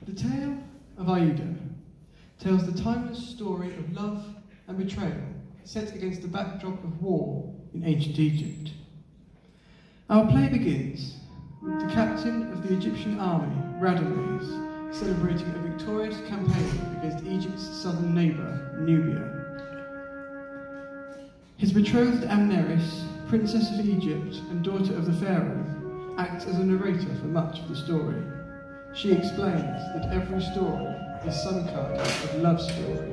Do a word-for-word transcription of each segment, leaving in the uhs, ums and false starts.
The tale of Aida tells the timeless story of love and betrayal set against the backdrop of war in ancient Egypt. Our play begins with the captain of the Egyptian army, Radames, celebrating a victorious campaign against Egypt's southern neighbour, Nubia. His betrothed Amneris, princess of Egypt and daughter of the pharaoh, acts as a narrator for much of the story. She explains that every story is some kind of love story.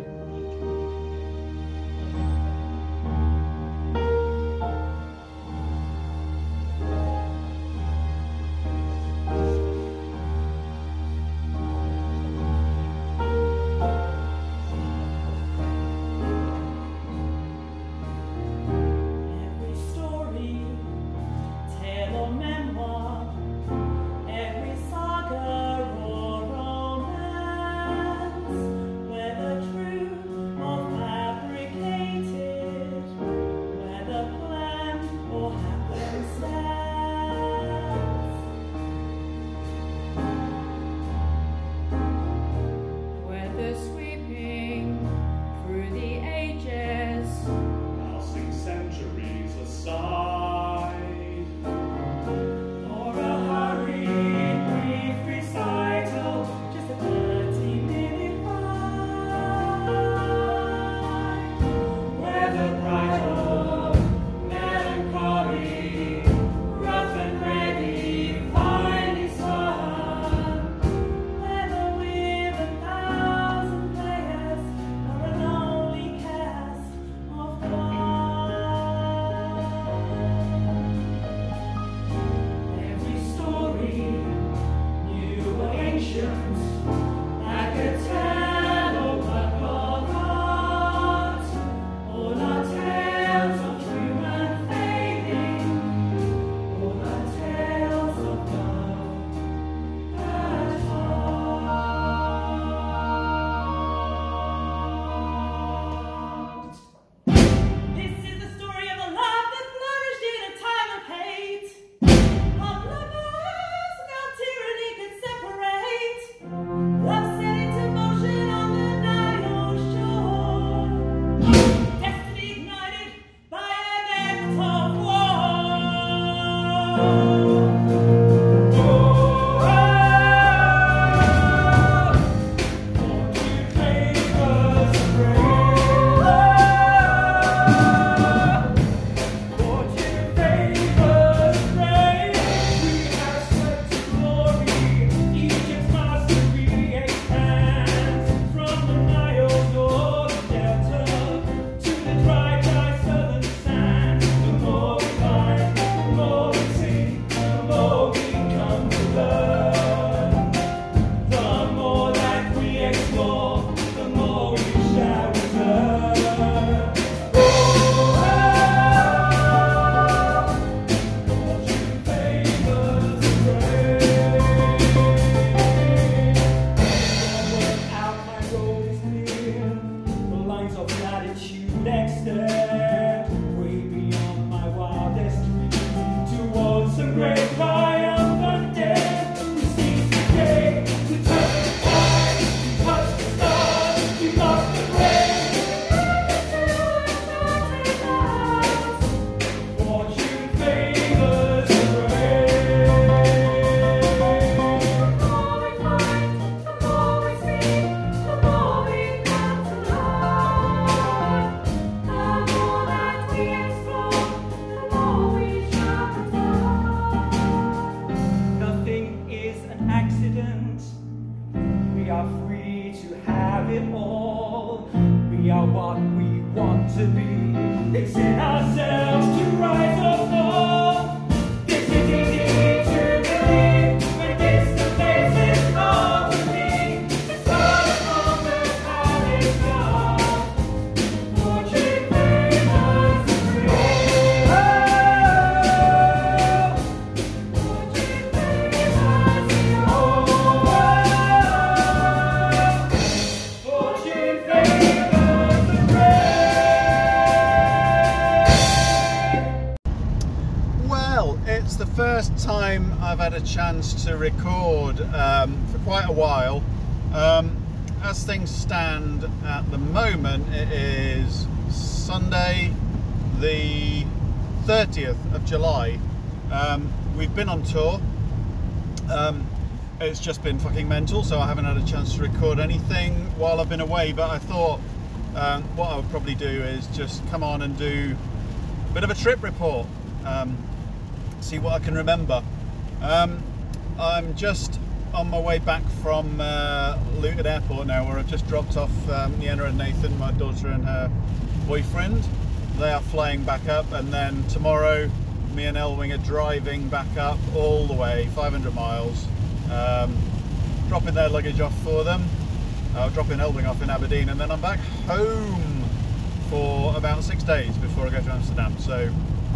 First time I've had a chance to record um, for quite a while, Um, as things stand at the moment, it is Sunday the thirtieth of July. Um, we've been on tour. Um, it's just been fucking mental, so I haven't had a chance to record anything while I've been away, but I thought um, what I would probably do is just come on and do a bit of a trip report, um, see what I can remember. Um, I'm just on my way back from uh, Luton Airport now, where I've just dropped off um, Nienna and Nathan, my daughter and her boyfriend. They are flying back up, and then tomorrow me and Elwing are driving back up all the way, five hundred miles, um, dropping their luggage off for them, uh, dropping Elwing off in Aberdeen, and then I'm back home for about six days before I go to Amsterdam. So,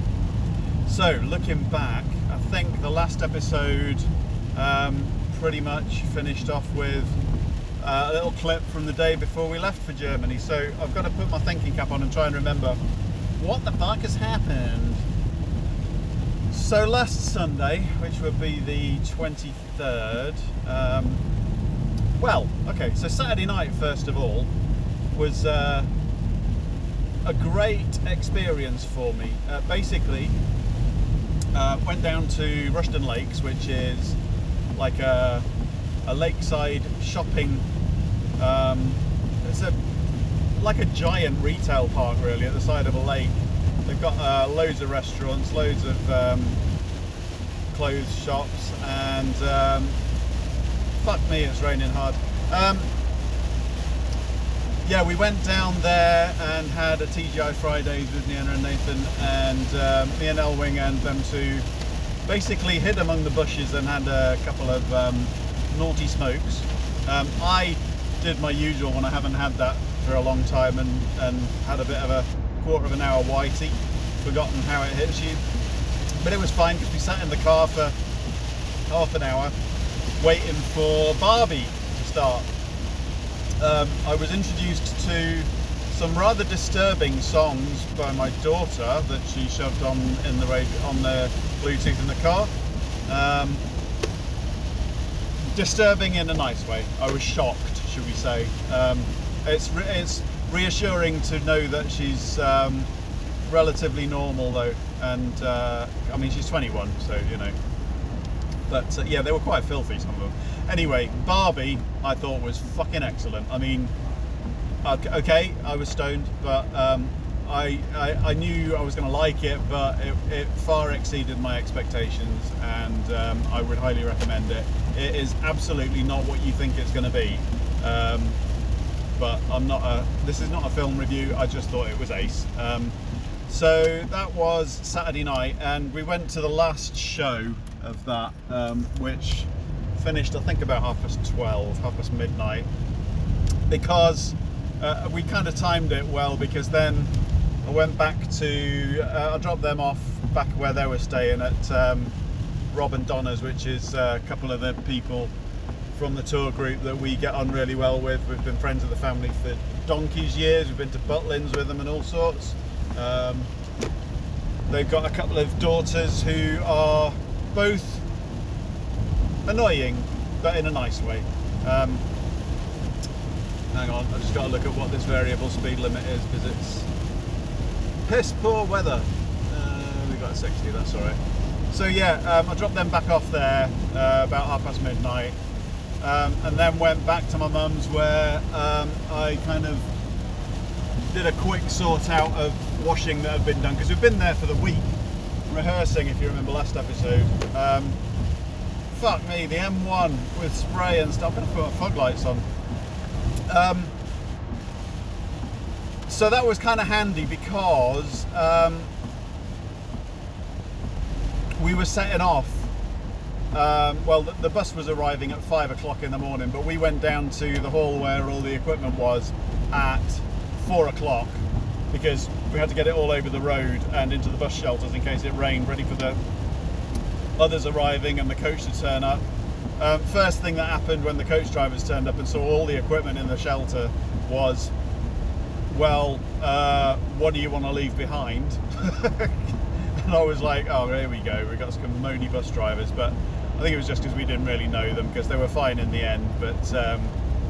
so looking back, I think the last episode um, pretty much finished off with uh, a little clip from the day before we left for Germany. So I've got to put my thinking cap on and try and remember what the fuck has happened. So last Sunday, which would be the twenty-third, um, well, okay, so Saturday night, first of all, was uh, a great experience for me. Uh, basically, uh, went down to Rushden Lakes, which is like a, a lakeside shopping, um, it's a like a giant retail park really at the side of a lake. They've got uh, loads of restaurants, loads of um, clothes shops, and um, fuck me, it's raining hard. Um, yeah, we went down there and had a T G I Fridays with Nienna and Nathan, and um, me and Elwing and them two basically hid among the bushes and had a couple of um, naughty smokes. Um, I did my usual when I haven't had that for a long time, and, and had a bit of a quarter of an hour whitey, forgotten how it hits you, but it was fine because we sat in the car for half an hour waiting for Barbie to start. Um, I was introduced to some rather disturbing songs by my daughter that she shoved on in the radio, on the Bluetooth in the car. Um, disturbing in a nice way. I was shocked, should we say. Um, it's re it's reassuring to know that she's um, relatively normal though, and uh, I mean she's twenty-one, so you know. But uh, yeah, they were quite filthy, some of them. Anyway, Barbie I thought was fucking excellent. I mean, okay, I was stoned, but um, I, I I knew I was going to like it, but it, it far exceeded my expectations, and um, I would highly recommend it. It is absolutely not what you think it's going to be. Um, but I'm not a, this is not a film review, I just thought it was ace. Um, so that was Saturday night, and we went to the last show of that, um, which finished I think about half past twelve, half past midnight, because uh, we kind of timed it well, because then I went back to, uh, I dropped them off back where they were staying at um, Rob and Donna's, which is uh, a couple of the people from the tour group that we get on really well with. We've been friends of the family for donkey's years. We've been to Butlins with them and all sorts. Um, they've got a couple of daughters who are both annoying, but in a nice way. Um, hang on, I've just got to look at what this variable speed limit is, because it's piss poor weather. Uh, we got a sixty, that's all right. So yeah, um, I dropped them back off there uh, about half past midnight. Um, and then went back to my mum's, where um, I kind of did a quick sort out of washing that had been done, because we've been there for the week rehearsing, if you remember last episode. Um, fuck me, the M one with spray and stuff. I'm going to put my fog lights on. Um, so that was kind of handy, because um, we were setting off. Um, well, the, the bus was arriving at five o'clock in the morning, but we went down to the hall where all the equipment was at four o'clock, because we had to get it all over the road and into the bus shelters in case it rained, ready for the others arriving and the coach to turn up. Um, first thing that happened when the coach drivers turned up and saw all the equipment in the shelter was, well, uh, what do you want to leave behind? And I was like, oh, here we go, we've got some moany bus drivers. But I think it was just because we didn't really know them, because they were fine in the end. But um,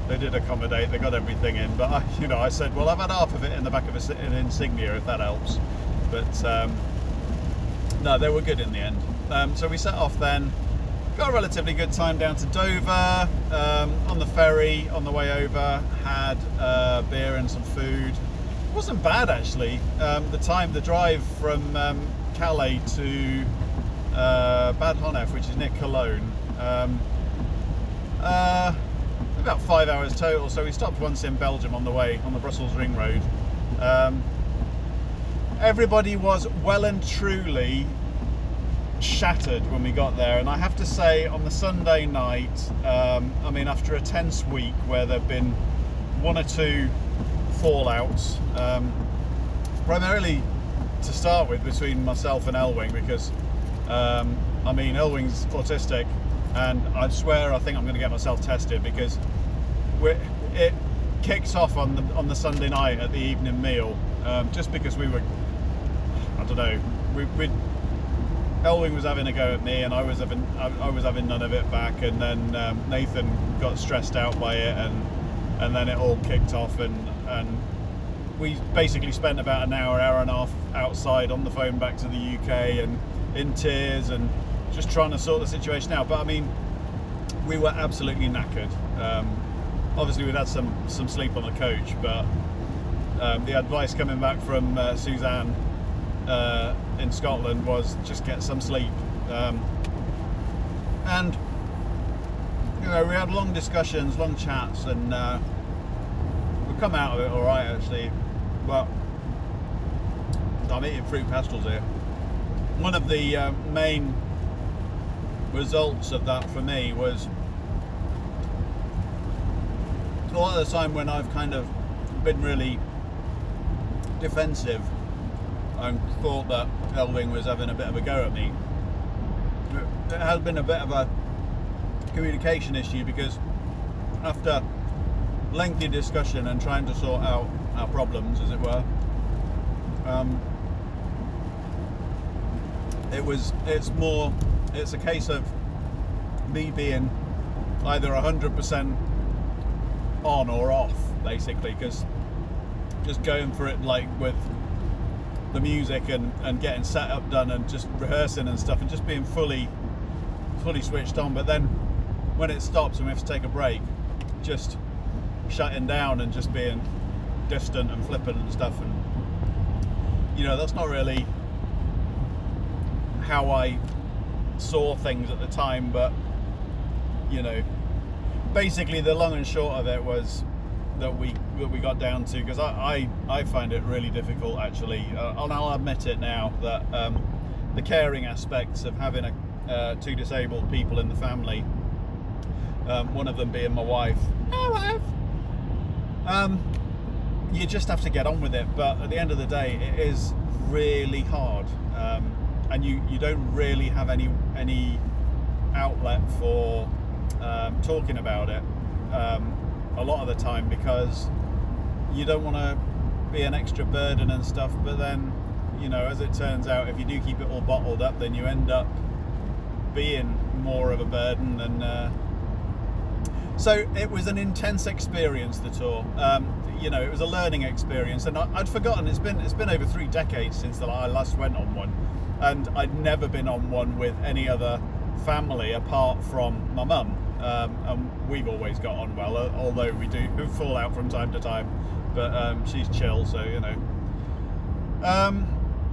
they did accommodate, they got everything in, but I, you know, I said, well, I've had half of it in the back of a, an Insignia, if that helps. But um, no, they were good in the end. Um, so we set off then, got a relatively good time down to Dover, um, on the ferry, on the way over, had uh, beer and some food. It wasn't bad actually. Um, the time, the drive from um, Calais to uh, Bad Honnef, which is near Cologne, um, uh, about five hours total. So we stopped once in Belgium on the way, on the Brussels Ring Road. Um, everybody was well and truly shattered when we got there, and I have to say on the Sunday night, um, I mean, after a tense week where there have been one or two fallouts, um, primarily to start with between myself and Elwing, because um, I mean, Elwing's autistic, and I swear I think I'm going to get myself tested, because we're, it kicks off on the on the Sunday night at the evening meal, um, just because we were, I don't know, we we Elwing was having a go at me, and I was having I, I was having none of it back, and then um, Nathan got stressed out by it, and and then it all kicked off, and and we basically spent about an hour, hour and a half outside on the phone back to the U K, and in tears, and just trying to sort the situation out. But I mean, we were absolutely knackered. Um, obviously, we'd had some some sleep on the coach, but um, the advice coming back from uh, Suzanne uh, in Scotland was just get some sleep. Um, and you know, we had long discussions, long chats, and uh, we come out of it all right actually. But I'm eating fruit pastels here. One of the uh, main results of that for me was a lot of the time when I've kind of been really defensive and thought that Elwing was having a bit of a go at me, it has been a bit of a communication issue, because after lengthy discussion and trying to sort out our problems, as it were, um, it was it's more it's a case of me being either one hundred percent on or off, basically, because just going for it, like with the music and, and getting set up done and just rehearsing and stuff and just being fully fully switched on, but then when it stops and we have to take a break, just shutting down and just being distant and flippant and stuff, and you know, that's not really how I saw things at the time. But you know, basically the long and short of it was that we that we got down to, because I, I I find it really difficult actually, uh, and I'll admit it now, that um, the caring aspects of having a, uh, two disabled people in the family, um, one of them being my wife, my wife, um, you just have to get on with it. But at the end of the day, it is really hard, um, and you you don't really have any any outlet for um, talking about it um, a lot of the time, because you don't want to be an extra burden and stuff. But then, you know, as it turns out, if you do keep it all bottled up, then you end up being more of a burden. And uh, so it was an intense experience, the tour. Um, you know, it was a learning experience, and I, I'd forgotten it's been it's been over three decades since the, I last went on one, and I'd never been on one with any other family apart from my mum. Um, and we've always got on well, although we do fall out from time to time, but um, she's chill, so you know. Um,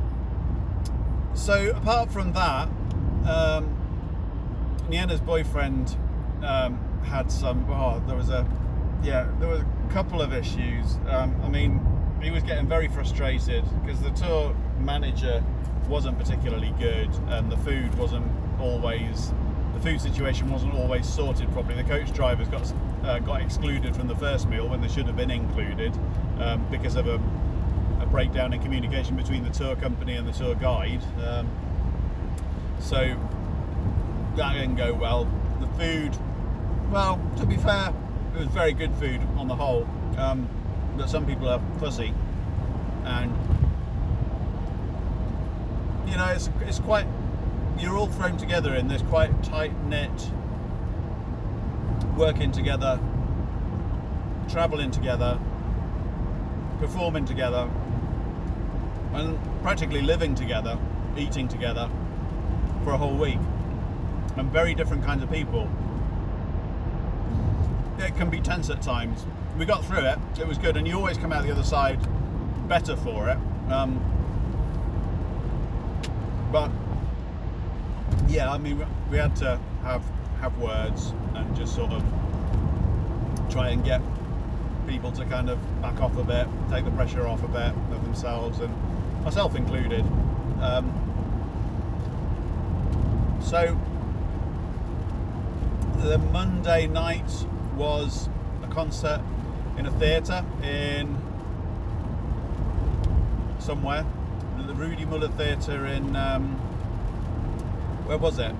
so apart from that, um, Nienna's boyfriend um, had some, oh, there was a, yeah, there was a couple of issues. Um, I mean, he was getting very frustrated because the tour manager wasn't particularly good, and the food wasn't always, the food situation wasn't always sorted properly. The coach drivers got uh, got excluded from the first meal when they should have been included, um, because of a, a breakdown in communication between the tour company and the tour guide. Um, so that didn't go well. The food, well, to be fair, it was very good food on the whole, um, but some people are fussy, and you know, it's it's quite, you're all thrown together in this quite tight-knit, working together travelling together, performing together, and practically living together, eating together for a whole week, and very different kinds of people. It can be tense at times. We got through it, it was good, and you always come out the other side better for it. Um, but yeah, I mean, we had to have have words and just sort of try and get people to kind of back off a bit, take the pressure off a bit of themselves, and myself included. Um, so the Monday night was a concert in a theatre in somewhere, the Rudy Muller Theatre in um, where was it?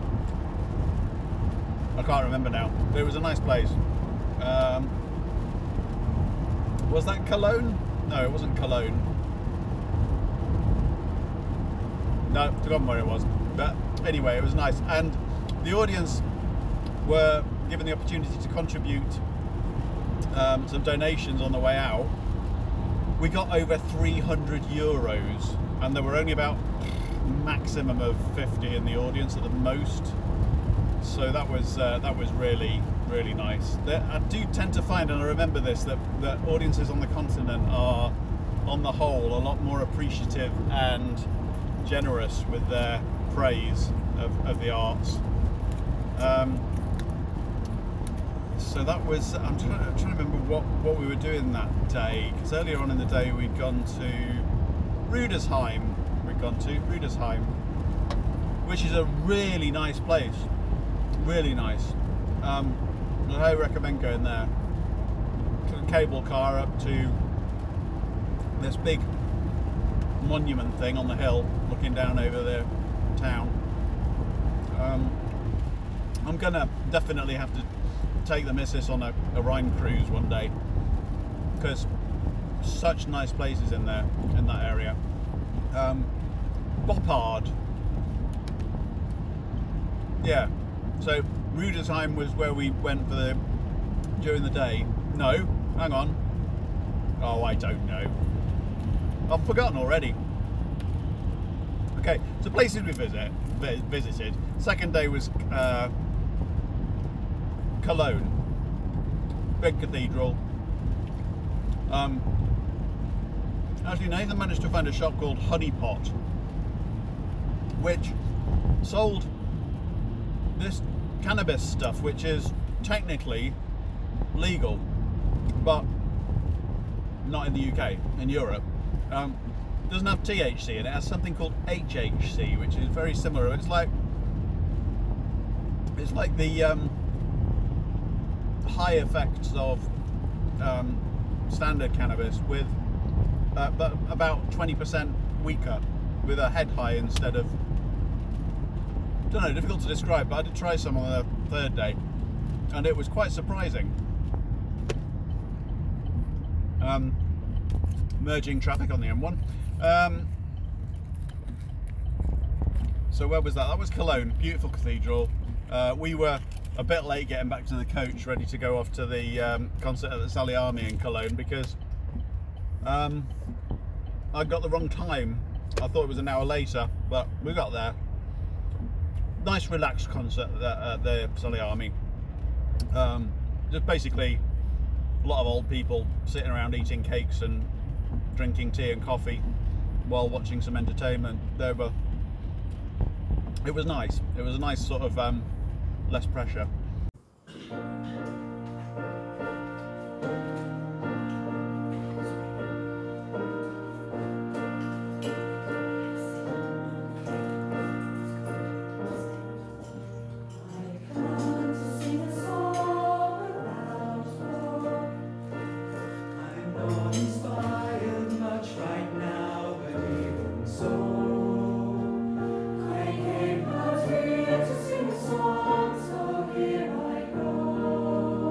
I can't remember now. It was a nice place. Um, was that Cologne? No, it wasn't Cologne. No, I've forgotten where it was. But anyway, it was nice. And the audience were given the opportunity to contribute um, some donations on the way out. We got over three hundred euros, and there were only about maximum of fifty in the audience at the most. So that was uh, that was really really nice. There, I do tend to find, and I remember this, that, that audiences on the continent are, on the whole, a lot more appreciative and generous with their praise of, of the arts. Um, so that was, I'm trying, I'm trying to remember what, what we were doing that day, because earlier on in the day we'd gone to Rüdesheim, we'd gone to Rüdesheim, which is a really nice place, really nice. Um, I highly recommend going there. Took a cable car up to this big monument thing on the hill, looking down over the town. Um, I'm gonna definitely have to take the missus on a, a Rhine cruise one day, because such nice places in there, in that area. Um, Boppard. Yeah, so Rüdesheim was where we went for the during the day. No, hang on. Oh, I don't know. I've forgotten already. Okay, so places we visit, visited. Second day was uh, Cologne, big cathedral. Um, actually, Nathan managed to find a shop called Honeypot, which sold this cannabis stuff, which is technically legal, but not in the U K, in Europe. Um, doesn't have T H C in it, it has something called H H C, which is very similar. It's like it's like the um, high effects of um, standard cannabis, with uh, but about twenty percent weaker, with a head high instead of, I don't know, difficult to describe, but I did try some on the third day, and it was quite surprising. Um, merging traffic on the M one. Um, so where was that? That was Cologne, beautiful cathedral. Uh, we were a bit late getting back to the coach, ready to go off to the um, concert at the Saliami in Cologne, because um, I got the wrong time. I thought it was an hour later, but we got there. Nice relaxed concert at the, at the Saliami. Um, just basically a lot of old people sitting around eating cakes and drinking tea and coffee while watching some entertainment. They were, it was nice. It was a nice sort of um, less pressure. To sing a song, so here I go.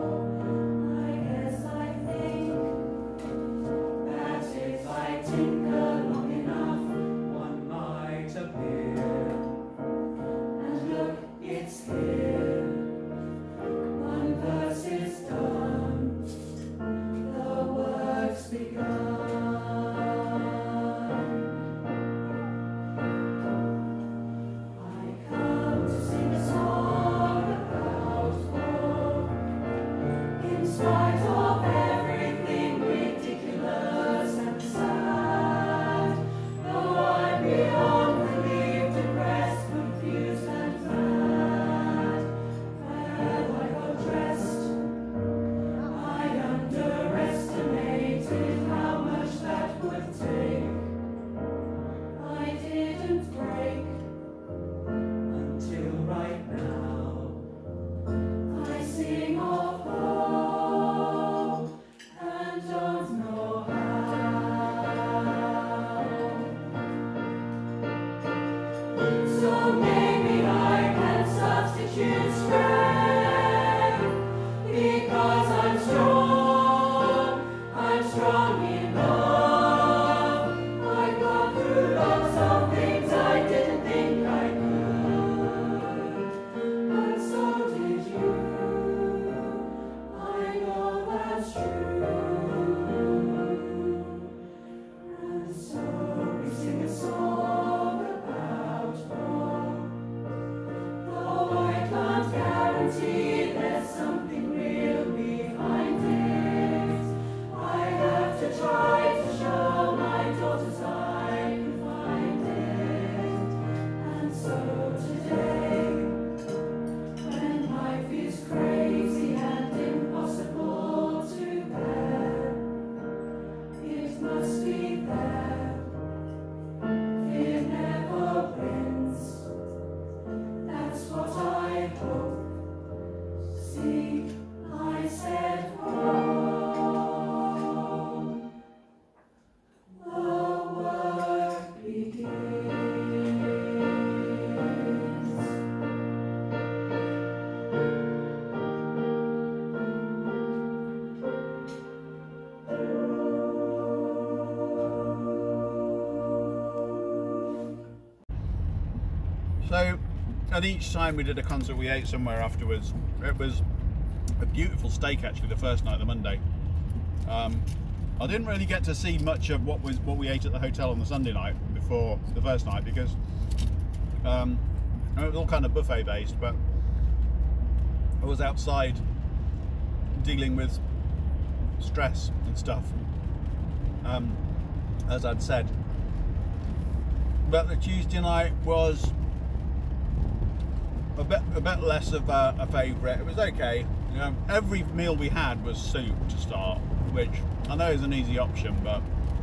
So, and each time we did a concert, we ate somewhere afterwards. It was a beautiful steak, actually, the first night, the Monday. Um, I didn't really get to see much of what was what we ate at the hotel on the Sunday night before the first night, because um, it was all kind of buffet based, but I was outside dealing with stress and stuff, um, as I'd said. But the Tuesday night was a bit a bit less of a, a favourite. It was okay. You know, every meal we had was soup to start, which I know is an easy option, but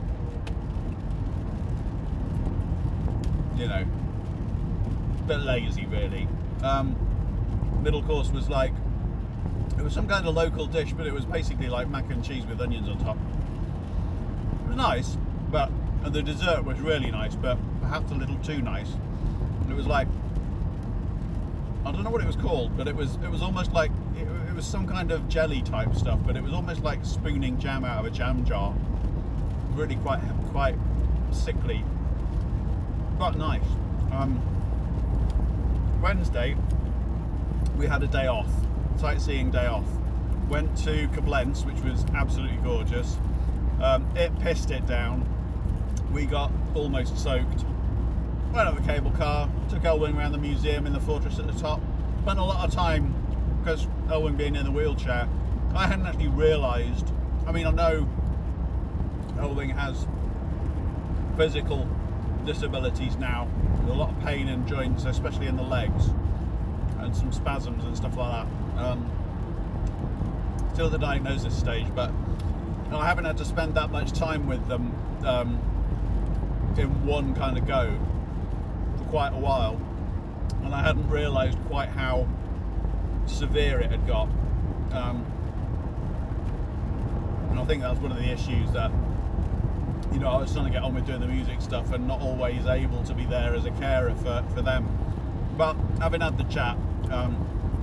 you know, a bit lazy really. Um, middle course was like, it was some kind of local dish, but it was basically like mac and cheese with onions on top. It was nice, but and the dessert was really nice, but perhaps a little too nice. And it was like, I don't know what it was called, but it was it was almost like it, it was some kind of jelly type stuff, but it was almost like spooning jam out of a jam jar. Really quite quite sickly, but nice. Um, Wednesday we had a day off, sightseeing day off. Went to Koblenz, which was absolutely gorgeous. Um, it pissed it down. We got almost soaked. Went up the cable car, took Elwing around the museum in the fortress at the top. Spent a lot of time, because Elwing being in a wheelchair, I hadn't actually realised. I mean, I know Elwing has physical disabilities now, with a lot of pain in joints, especially in the legs, and some spasms and stuff like that. Um, still at the diagnosis stage, but I haven't had to spend that much time with them um, in one kind of go for quite a while, and I hadn't realised quite how severe it had got. Um, and I think that's one of the issues, that, you know, I was trying to get on with doing the music stuff and not always able to be there as a carer for, for them. But having had the chat, um,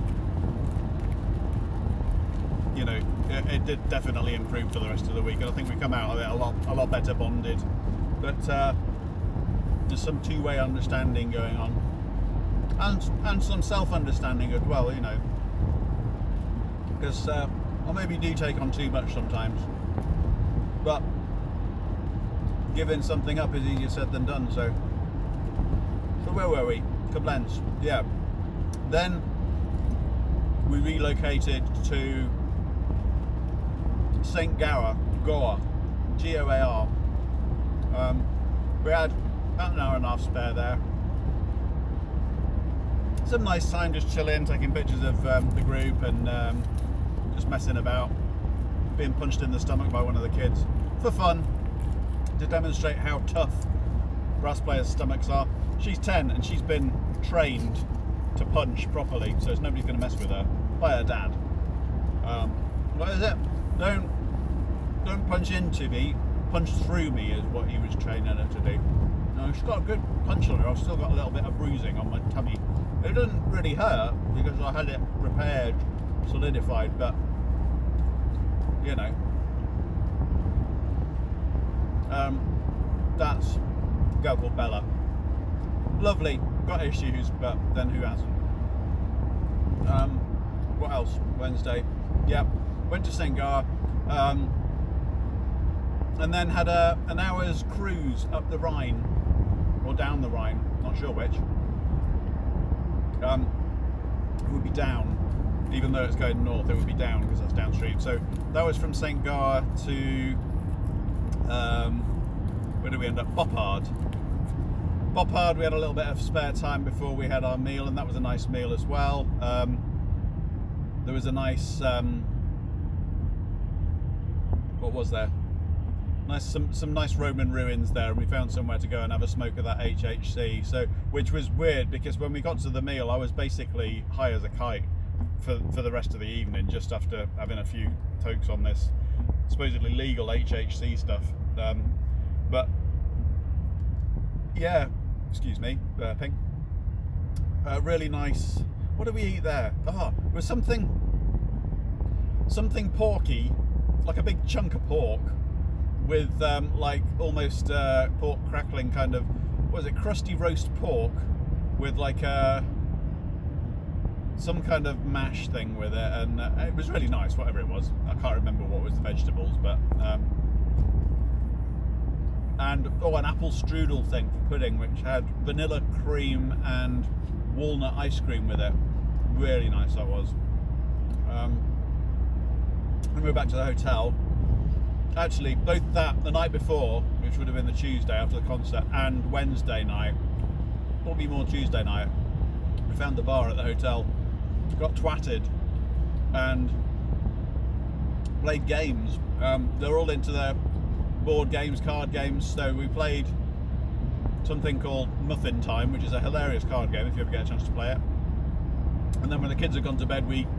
you know, it, it did definitely improve for the rest of the week, and I think we come out of it a lot, a lot better bonded. But uh, there's some two-way understanding going on, and and some self-understanding as well, you know, because uh, I maybe do take on too much sometimes, but giving something up is easier said than done. So, so where were we? Koblenz, yeah. Then we relocated to Saint Goar, Goar, G O A R. Um, we had about an hour and a half spare there. Some nice time just chilling, taking pictures of um, the group and um, just messing about, being punched in the stomach by one of the kids for fun, to demonstrate how tough brass players' stomachs are. She's ten and she's been trained to punch properly, so nobody's going to mess with her, by her dad. Um, what is it? Don't don't punch into me, punch through me is what he was training her to do. No, she's got a good punch on her. I've still got a little bit of bruising on my tummy. It doesn't really hurt because I had it repaired, solidified, but you know, um, that's a girl called Bella. Lovely, got issues, but then who hasn't? Um, what else? Wednesday, yeah, went to Saint Goar, um, and then had a an hour's cruise up the Rhine, or down the Rhine, not sure which. Um, it would be down, even though it's going north, it would be down because that's downstream. So that was from Saint Goar to, um, where did we end up? Boppard. Boppard, we had a little bit of spare time before we had our meal, and that was a nice meal as well. Um, there was a nice, um, what was there? Nice, some some nice Roman ruins there, and we found somewhere to go and have a smoke of that H H C. So, which was weird because when we got to the meal, I was basically high as a kite for for the rest of the evening, just after having a few tokes on this supposedly legal H H C stuff. Um, but yeah, excuse me, burping. Uh, really nice. What did we eat there? Ah, it was something something porky, like a big chunk of pork, with um, like almost uh, pork crackling kind of, what was it, crusty roast pork with like a some kind of mash thing with it, and uh, it was really nice, whatever it was. I can't remember what was the vegetables, but um, and oh, an apple strudel thing for pudding, which had vanilla cream and walnut ice cream with it. Really nice that was. Um, we moved back to the hotel. Actually, both that the night before, which would have been the Tuesday after the concert, and Wednesday night, probably more Tuesday night, we found the bar at the hotel, got twatted, and played games. Um, they're all into their board games, card games, so we played something called Muffin Time, which is a hilarious card game if you ever get a chance to play it. And then when the kids had gone to bed, we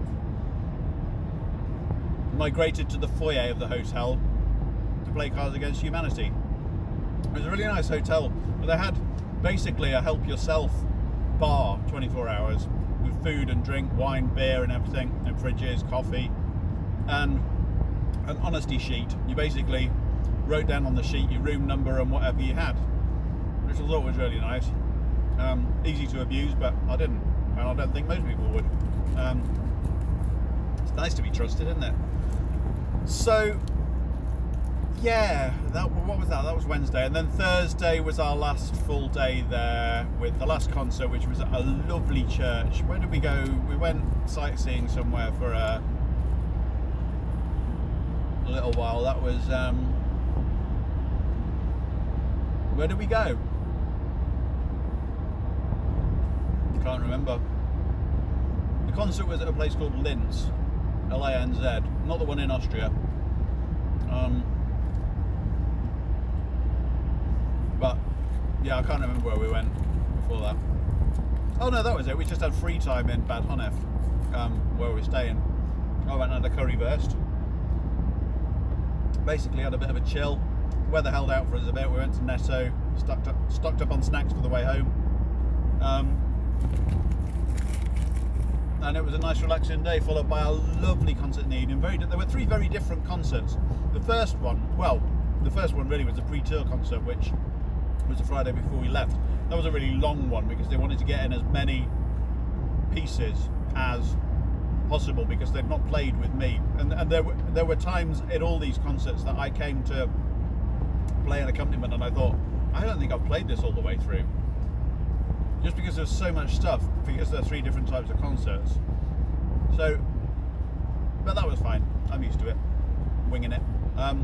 migrated to the foyer of the hotel to play Cards Against Humanity. It was a really nice hotel. They had basically a help yourself bar twenty-four hours with food and drink, wine, beer and everything, and fridges, coffee, and an honesty sheet. You basically wrote down on the sheet your room number and whatever you had, which I thought was really nice. Um, easy to abuse, but I didn't, and I don't think most people would. Um, it's nice to be trusted, isn't it? So yeah, that what was that? That was Wednesday, and then Thursday was our last full day there with the last concert, which was at a lovely church. Where did we go? We went sightseeing somewhere for a, a little while. That was um, where did we go? Can't remember. The concert was at a place called Linz, L A N Z, not the one in Austria. Um, But yeah, I can't remember where we went before that. Oh no, that was it. We just had free time in Bad Honnef, um, where we were staying. I went and had a currywurst. Basically had a bit of a chill. Weather held out for us a bit. We went to Netto, stocked up, stocked up on snacks for the way home. Um, and it was a nice relaxing day, followed by a lovely concert in the evening. Very, there were three very different concerts. The first one, well, the first one really was the pre-tour concert, which was the Friday before we left. That was a really long one because they wanted to get in as many pieces as possible because they'd not played with me. And, and there were there were times in all these concerts that I came to play an accompaniment and I thought, I don't think I've played this all the way through. Just because there's so much stuff, because there are three different types of concerts. So, but that was fine. I'm used to it, winging it. Um,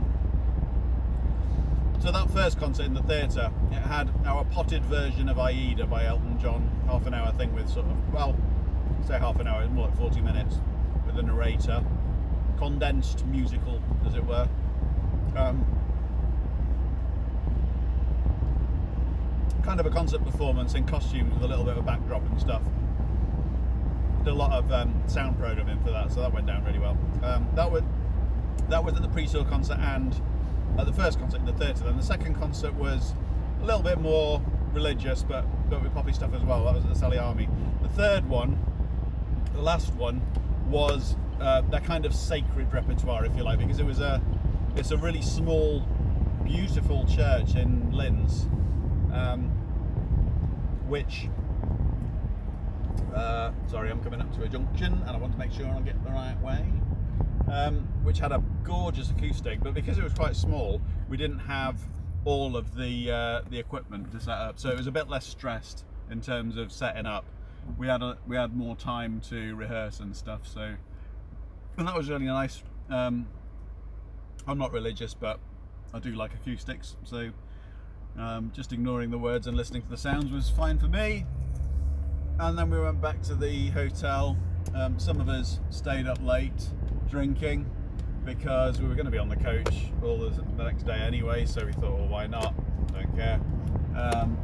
So that first concert in the theatre, it had our potted version of Aida by Elton John, half an hour thing with sort of, well, say half an hour, more like forty minutes, with a narrator, condensed musical, as it were. Um, kind of a concert performance in costumes with a little bit of backdrop and stuff. Did a lot of um, sound programming for that, so that went down really well. Um, that was that was at the pre-tour concert and at the first concert in the theatre. Then the second concert was a little bit more religious, but but with poppy stuff as well. That was at the Sally Army. The third one, the last one, was uh, their kind of sacred repertoire, if you like, because it was a it's a really small, beautiful church in Linz, um, which. Uh, sorry, I'm coming up to a junction, and I want to make sure I get the right way. Um, which had a gorgeous acoustic, but because it was quite small, we didn't have all of the uh, the equipment to set up, so it was a bit less stressed in terms of setting up. We had a, we had more time to rehearse and stuff, so and that was really nice. Um, I'm not religious, but I do like acoustics, so um, just ignoring the words and listening to the sounds was fine for me. And then we went back to the hotel. Um, some of us stayed up late drinking because we were going to be on the coach all the, the next day anyway, so we thought, well, why not? Don't care. Um,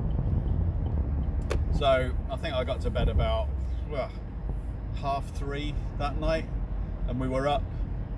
so I think I got to bed about well, half three that night, and we were up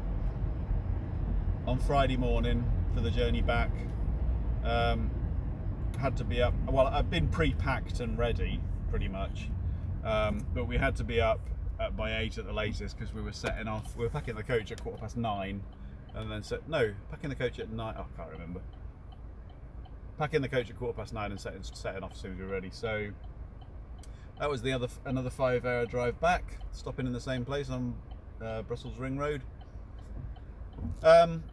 on Friday morning for the journey back. Um, had to be up, well, I've been pre-packed and ready pretty much, um, but we had to be up at by eight at the latest because we were setting off. We were packing the coach at quarter past nine, and then set, no, packing the coach at nine. Oh, I can't remember. Packing the coach at quarter past nine and setting setting off as soon as we were ready. So that was the other another five-hour drive back, stopping in the same place on uh, Brussels Ring Road. Um,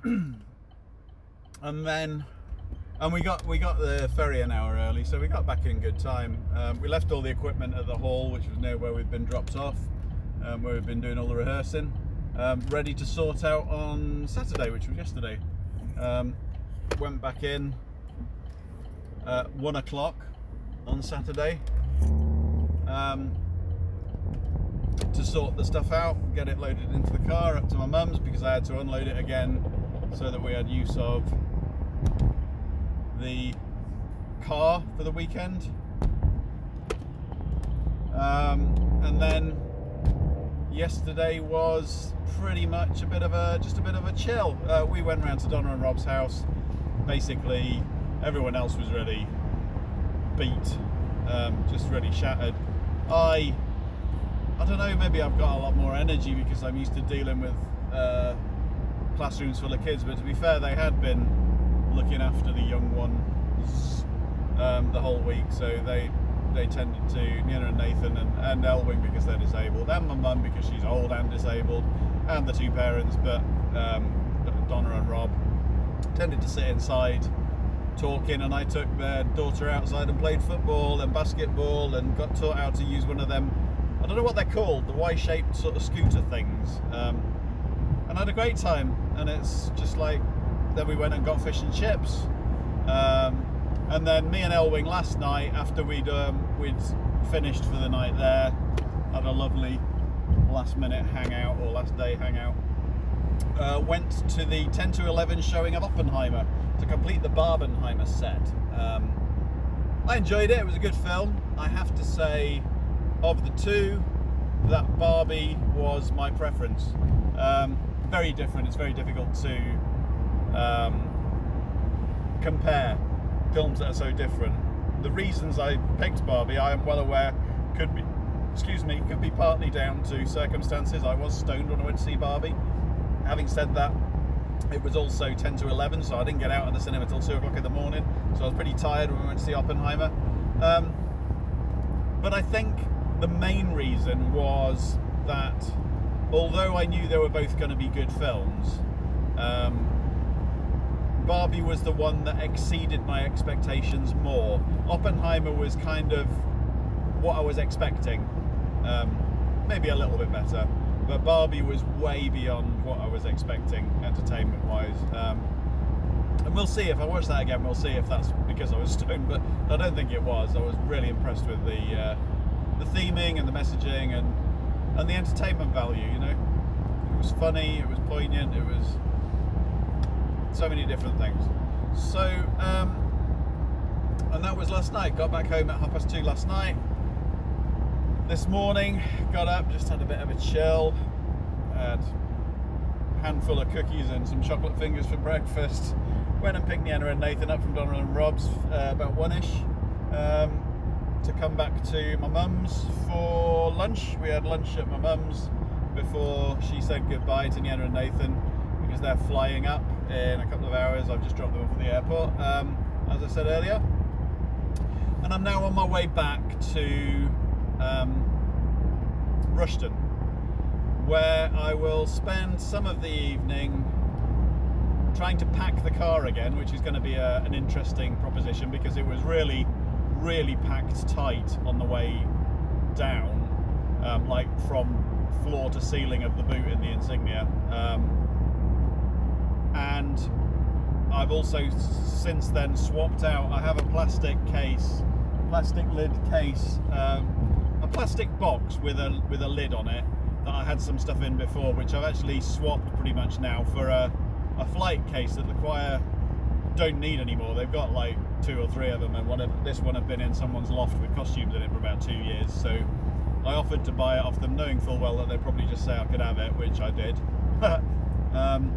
and then, and we got we got the ferry an hour early, so we got back in good time. Um, we left all the equipment at the hall, which was near where we'd been dropped off, um, where we've been doing all the rehearsing, um, ready to sort out on Saturday, which was yesterday. Um, went back in at one o'clock on Saturday um, to sort the stuff out, get it loaded into the car up to my mum's, because I had to unload it again so that we had use of the car for the weekend. Um, and then yesterday was pretty much a bit of a just a bit of a chill. Uh, we went round to Donna and Rob's house. Basically, everyone else was really beat, um, just really shattered. I, I don't know. Maybe I've got a lot more energy because I'm used to dealing with uh, classrooms full of kids. But to be fair, they had been looking after the young ones um, the whole week, so they they tended to Nienna and Nathan and, and Elwing because they're disabled, and my mum because she's old and disabled, and the two parents, but um, Donna and Rob tended to sit inside talking, and I took their daughter outside and played football and basketball and got taught how to use one of them, I don't know what they're called, the Y-shaped sort of scooter things, um, and I had a great time. And it's just like, then we went and got fish and chips, um, and then me and Elwing last night, after we'd um, we'd finished for the night there, had a lovely last minute hangout, or last day hangout. Uh, went to the ten to eleven showing of Oppenheimer to complete the Barbenheimer set. Um, I enjoyed it. It was a good film. I have to say, of the two, that Barbie was my preference. Um, very different. It's very difficult to um, compare films that are so different. The reasons I picked Barbie, I am well aware, could be, excuse me, could be partly down to circumstances. I was stoned when I went to see Barbie. Having said that, it was also ten to eleven, so I didn't get out of the cinema till two o'clock in the morning, so I was pretty tired when we went to see Oppenheimer. Um, but I think the main reason was that although I knew they were both going to be good films, um, Barbie was the one that exceeded my expectations more. Oppenheimer was kind of what I was expecting, um, maybe a little bit better, but Barbie was way beyond what I was expecting entertainment-wise. Um, and we'll see, if I watch that again, we'll see if that's because I was stoned, but I don't think it was. I was really impressed with the uh, the theming and the messaging and and the entertainment value. You know, it was funny, it was poignant, it was so many different things. So, um, and that was last night. Got back home at half past two last night. This morning, got up, just had a bit of a chill. Had a handful of cookies and some chocolate fingers for breakfast. Went and picked Nienna and Nathan up from Donna and Rob's uh, about one-ish um, to come back to my mum's for lunch. We had lunch at my mum's before she said goodbye to Nienna and Nathan, because they're flying up in a couple of hours. I've just dropped them off at the airport, um, as I said earlier. And I'm now on my way back to um, Rushden, where I will spend some of the evening trying to pack the car again, which is going to be a, an interesting proposition, because it was really, really packed tight on the way down, um, like from floor to ceiling of the boot in the Insignia. Um, and I've also since then swapped out. I have a plastic case, plastic lid case, um, a plastic box with a with a lid on it that I had some stuff in before, which I've actually swapped pretty much now for a, a flight case that the choir don't need anymore. They've got like two or three of them, and one of, this one had been in someone's loft with costumes in it for about two years. So I offered to buy it off them, knowing full well that they'd probably just say I could have it, which I did. um,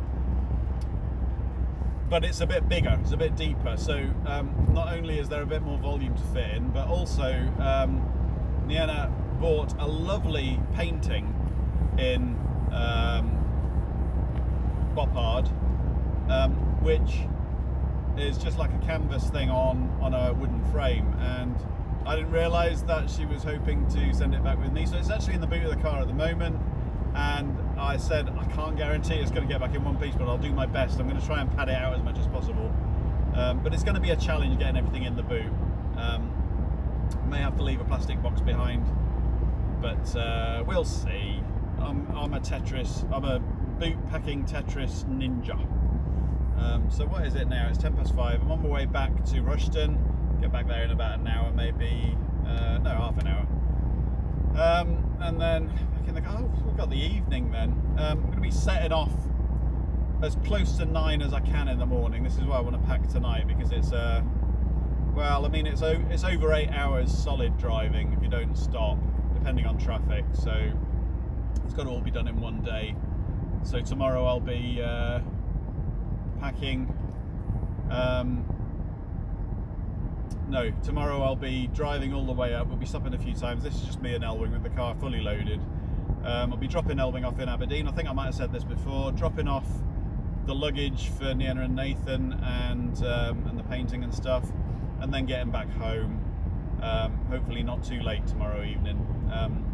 but it's a bit bigger, it's a bit deeper, so um, not only is there a bit more volume to fit in, but also um, Nienna bought a lovely painting in um, Boppard, um, which is just like a canvas thing on, on a wooden frame, and I didn't realise that she was hoping to send it back with me, so it's actually in the boot of the car at the moment. And I said I can't guarantee it's going to get back in one piece, but I'll do my best. I'm going to try and pad it out as much as possible. Um, but it's going to be a challenge getting everything in the boot. Um, may have to leave a plastic box behind, but uh, we'll see. I'm, I'm a Tetris, I'm a boot packing Tetris ninja. Um, so what is it now? It's ten past five. I'm on my way back to Rushden. Get back there in about an hour, maybe. Uh, no, half an hour. Um, and then back in the car. Oh, we've got the evening then. Um, I'm going to be setting off as close to nine as I can in the morning. This is why I want to pack tonight, because it's uh, well, I mean, it's o it's over eight hours solid driving if you don't stop, depending on traffic. So it's got to all be done in one day. So tomorrow I'll be uh, packing. Um, no, tomorrow I'll be driving all the way up. We'll be stopping a few times. This is just me and Elwing with the car fully loaded. Um, I'll be dropping Elwing off in Aberdeen. I think I might have said this before. Dropping off the luggage for Nienna and Nathan and um, and the painting and stuff, and then getting back home. Um, hopefully not too late tomorrow evening. Um,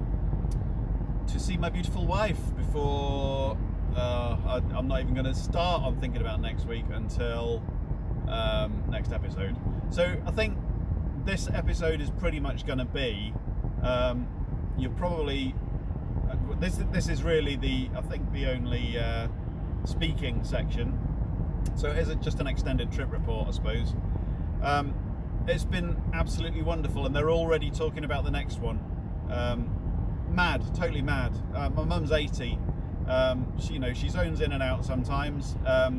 to see my beautiful wife before uh, I, I'm not even going to start on thinking about next week until um, next episode. So I think this episode is pretty much going to be um, you're probably this this is really the I think the only uh, speaking section, so it is just an extended trip report, I suppose. Um, it's been absolutely wonderful, and they're already talking about the next one. Um, mad, totally mad. Uh, my mum's eighty. Um, she, you know, she zones in and out sometimes. Um,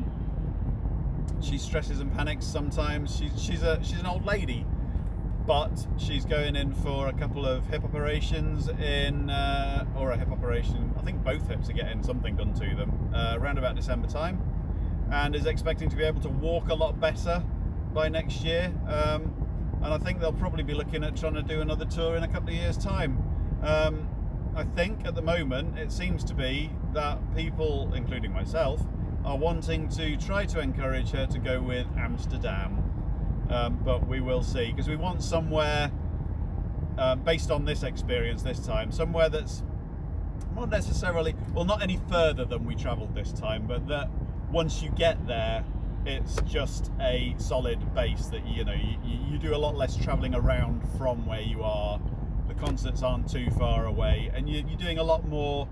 she stresses and panics sometimes. She's she's a she's an old lady, but she's going in for a couple of hip operations in, uh, or a hip operation. I think both hips are getting something done to them uh, around about December time, and is expecting to be able to walk a lot better by next year. Um, and I think they'll probably be looking at trying to do another tour in a couple of years' time. Um, I think at the moment it seems to be that people, including myself, are wanting to try to encourage her to go with Amsterdam. Um, but we will see, because we want somewhere uh, based on this experience this time, somewhere that's not necessarily, well, not any further than we travelled this time, but that once you get there, it's just a solid base that, you know, you, you do a lot less travelling around from where you are. The concerts aren't too far away, and you, you're doing a lot more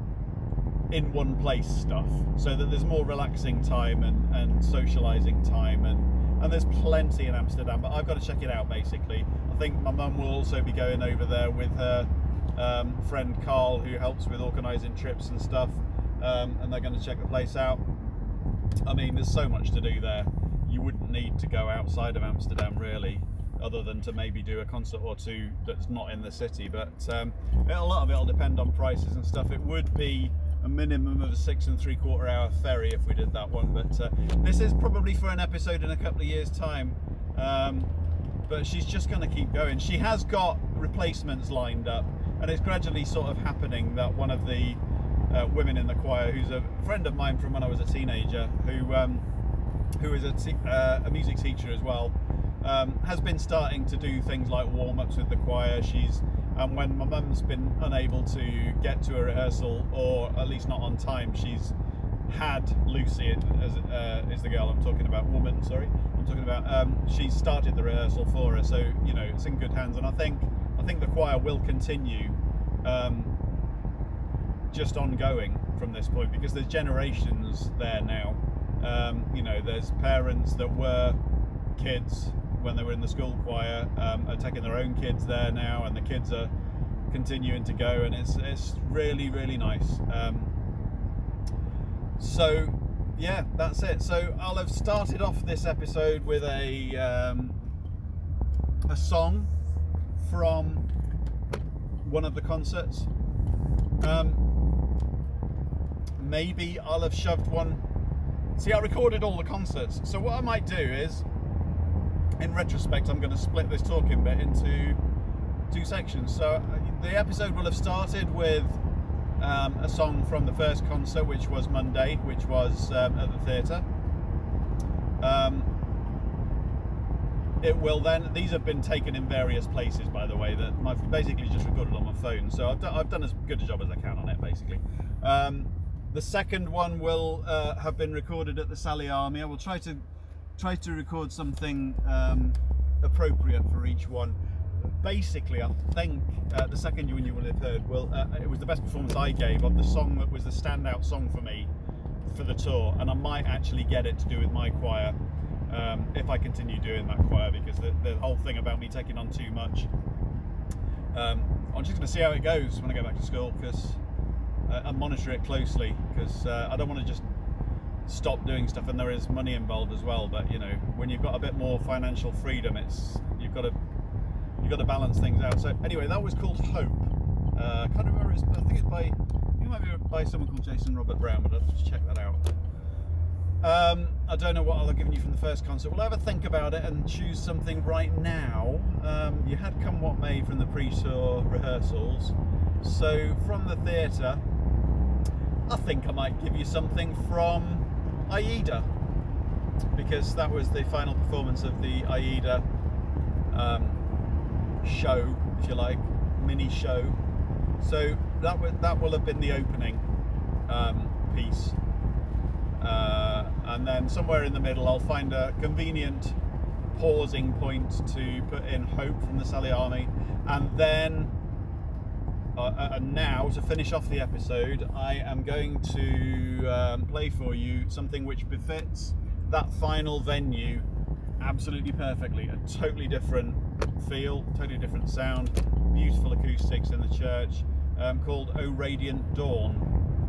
in one place stuff, so that there's more relaxing time and, and socialising time, and and there's plenty in Amsterdam, but I've got to check it out basically. I think my mum will also be going over there with her um, friend Carl, who helps with organising trips and stuff, um, and they're going to check the place out. I mean, there's so much to do there. You wouldn't need to go outside of Amsterdam really, other than to maybe do a concert or two that's not in the city, but um, a lot of it will depend on prices and stuff. It would be a minimum of a six and three quarter hour ferry if we did that one, but uh, this is probably for an episode in a couple of years time. Um, but she's just going to keep going. She has got replacements lined up, and it's gradually sort of happening that one of the uh, women in the choir, who's a friend of mine from when I was a teenager, who um, who is a, uh, a music teacher as well, um, has been starting to do things like warm-ups with the choir. She's And when my mum's been unable to get to a rehearsal, or at least not on time, she's had Lucy, as uh, is the girl I'm talking about, woman, sorry, I'm talking about, um, she started the rehearsal for her, so, you know, it's in good hands. And I think I think the choir will continue um, just ongoing from this point, because there's generations there now. Um, you know, there's parents that were kids when they were in the school choir, um, are taking their own kids there now, and the kids are continuing to go, and it's it's really really nice. Um, so yeah, that's it. So I'll have started off this episode with a um, a song from one of the concerts. Um, maybe I'll have shoved one. See, I recorded all the concerts, so what I might do is, in retrospect, I'm going to split this talking bit into two sections. So the episode will have started with um, a song from the first concert, which was Monday, which was um, at the theatre. Um, it will then, these have been taken in various places, by the way, that I've basically just recorded on my phone, so I've done, I've done as good a job as I can on it, basically. Um, the second one will uh, have been recorded at the Sally Army. I will try to try to record something um, appropriate for each one. Basically, I think uh, the second one you will have heard, well, uh, it was the best performance I gave of the song that was the standout song for me for the tour, and I might actually get it to do with my choir um, if I continue doing that choir, because the, the whole thing about me taking on too much, um, I'm just going to see how it goes when I go back to school, because uh, I monitor it closely, because uh, I don't want to just stop doing stuff, and there is money involved as well. But you know, when you've got a bit more financial freedom, it's you've got to you've got to balance things out. So anyway, that was called Hope. Uh, I can't remember. It's, I think it's by I think it might be by someone called Jason Robert Brown, but I'll have to check that out. Um, I don't know what I'll have given you from the first concert. We'll have a think about it and choose something right now. Um, you had Come What May from the pre-tour rehearsals. So from the theatre, I think I might give you something from Aida, because that was the final performance of the Aida um, show, if you like, mini show. So that would that will have been the opening um, piece, uh, and then somewhere in the middle I'll find a convenient pausing point to put in Hope from the Sally Army, and then uh, and now to finish off the episode, I am going to um, play for you something which befits that final venue absolutely perfectly. A totally different feel, totally different sound, beautiful acoustics in the church, um, called O Radiant Dawn.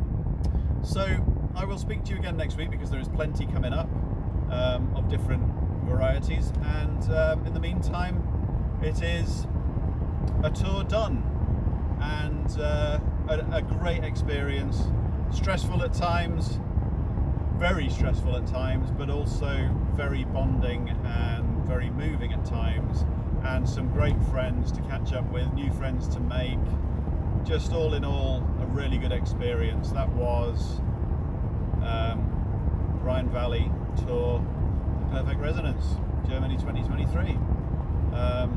So I will speak to you again next week, because there is plenty coming up um, of different varieties, and um, in the meantime it is a tour done, and uh, a, a great experience, stressful at times, very stressful at times, but also very bonding and very moving at times, and some great friends to catch up with, new friends to make. Just all in all, a really good experience. That was um, Rhine Valley Tour, The Perfect Resonance, Germany twenty twenty-three. Um,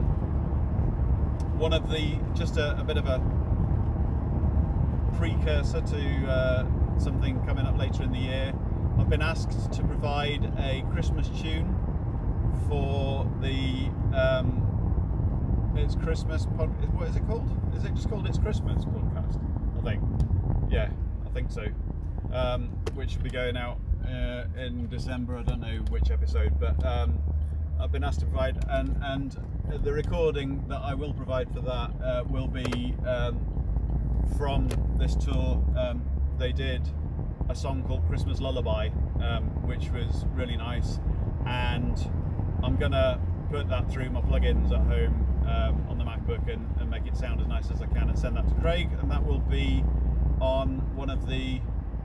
one of the, just a, a bit of a precursor to uh, something coming up later in the year. I've been asked to provide a Christmas tune for the um, It's Christmas pod, what is it called? Is it just called It's Christmas podcast? I think. Yeah, I think so. Um, which will be going out uh, in December. I don't know which episode, but um, I've been asked to provide, and and the recording that I will provide for that uh, will be um, from this tour. Um, they did a song called Christmas Lullaby, um, which was really nice, and I'm gonna put that through my plugins at home um, on the MacBook and, and make it sound as nice as I can, and send that to Craig, and that will be on one of the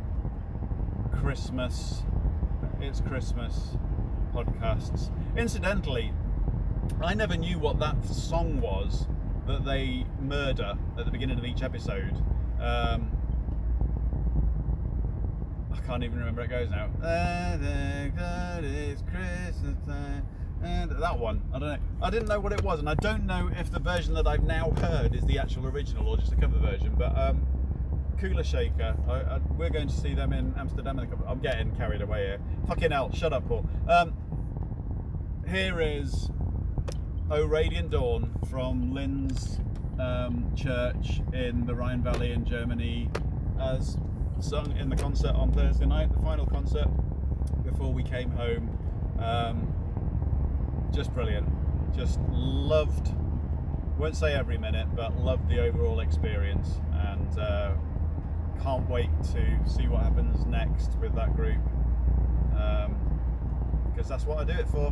Christmas It's Christmas podcasts. Incidentally, I never knew what that song was that they murder at the beginning of each episode. um, I can't even remember how it goes now. It's Christmas time. And that one, I don't know. I didn't know what it was, and I don't know if the version that I've now heard is the actual original or just a cover version. But um, Kula Shaker, I, I, we're going to see them in Amsterdam in a couple. I'm getting carried away here. Fucking hell! Shut up, Paul. Um, here is O Radiant Dawn from Linz um, Church in the Rhine Valley in Germany, as sung in the concert on Thursday night, the final concert before we came home. Um, just brilliant. Just loved, won't say every minute, but loved the overall experience, and uh, can't wait to see what happens next with that group, um, because that's what I do it for.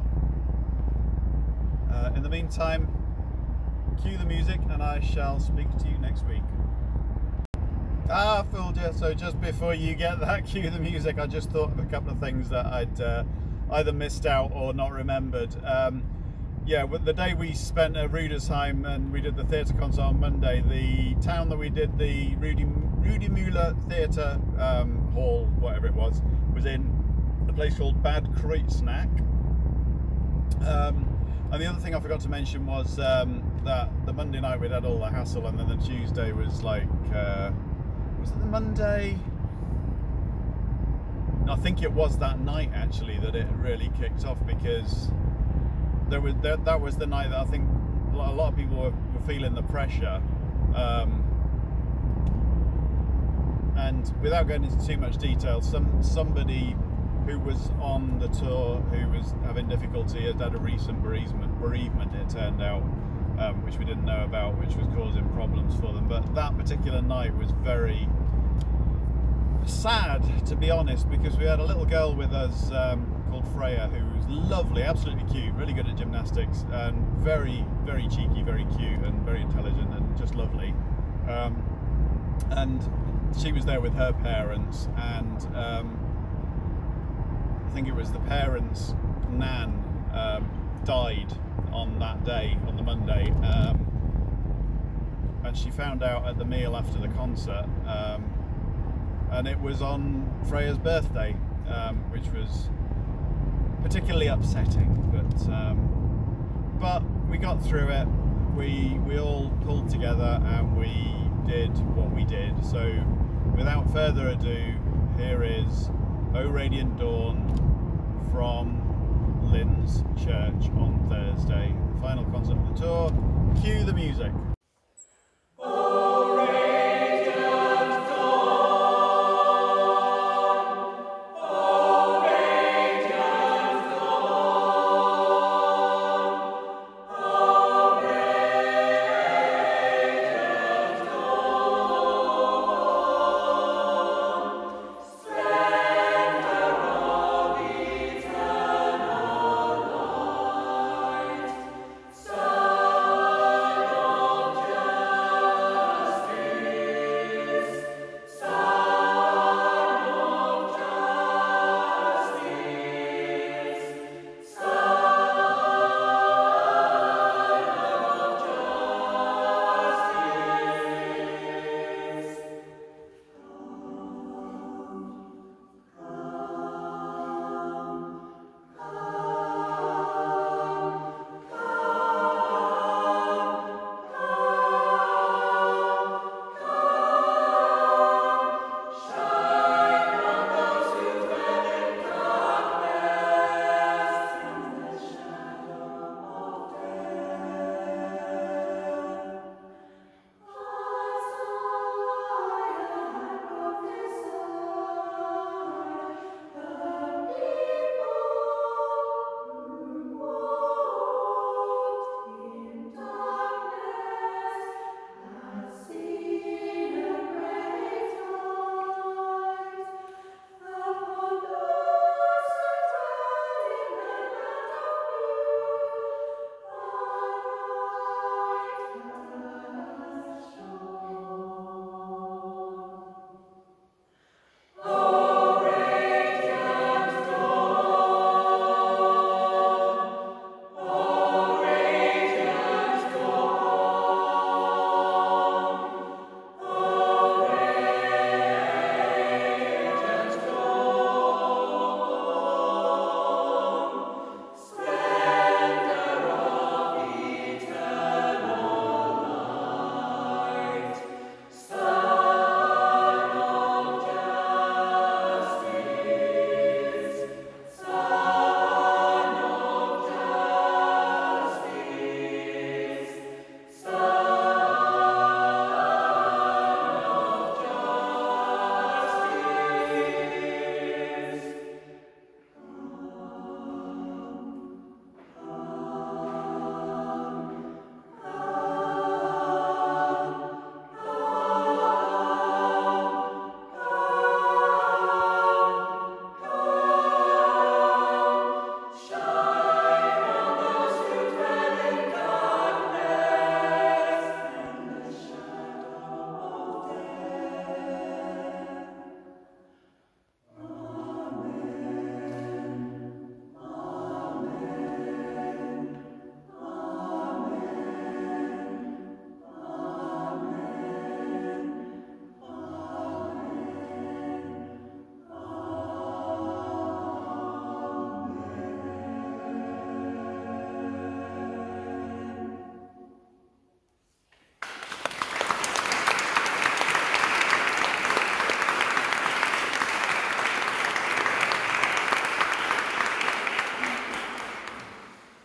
Uh, in the meantime, cue the music, and I shall speak to you next week. Ah, fooled you. So just before you get that, cue the music, I just thought of a couple of things that I'd uh, either missed out or not remembered. Um, yeah, the day we spent at Rudesheim and we did the theatre concert on Monday, the town that we did the Rudy, Rudy Müller Theatre um, Hall, whatever it was, was in a place called Bad Kreuznach. Um, And the other thing I forgot to mention was um, that the Monday night we'd had all the hassle, and then the Tuesday was like, uh, was it the Monday? I think it was that night actually that it really kicked off, because there was that, that was the night that I think a lot of people were, were feeling the pressure. Um, and without going into too much detail, some somebody who was on the tour who was having difficulty had had a recent bereavement, bereavement it turned out, um, which we didn't know about, which was causing problems for them. But that particular night was very sad, to be honest, because we had a little girl with us um, called Freya, who was lovely, absolutely cute, really good at gymnastics, and very, very cheeky, very cute, and very intelligent, and just lovely. Um, and she was there with her parents, and um, I think it was the parents' nan um, died on that day, on the Monday, um, and she found out at the meal after the concert. Um, And it was on Freya's birthday, um, which was particularly upsetting. But um, but we got through it. We we all pulled together and we did what we did. So without further ado, here is O Radiant Dawn from Lynn's Church on Thursday, the final concert of the tour. Cue the music.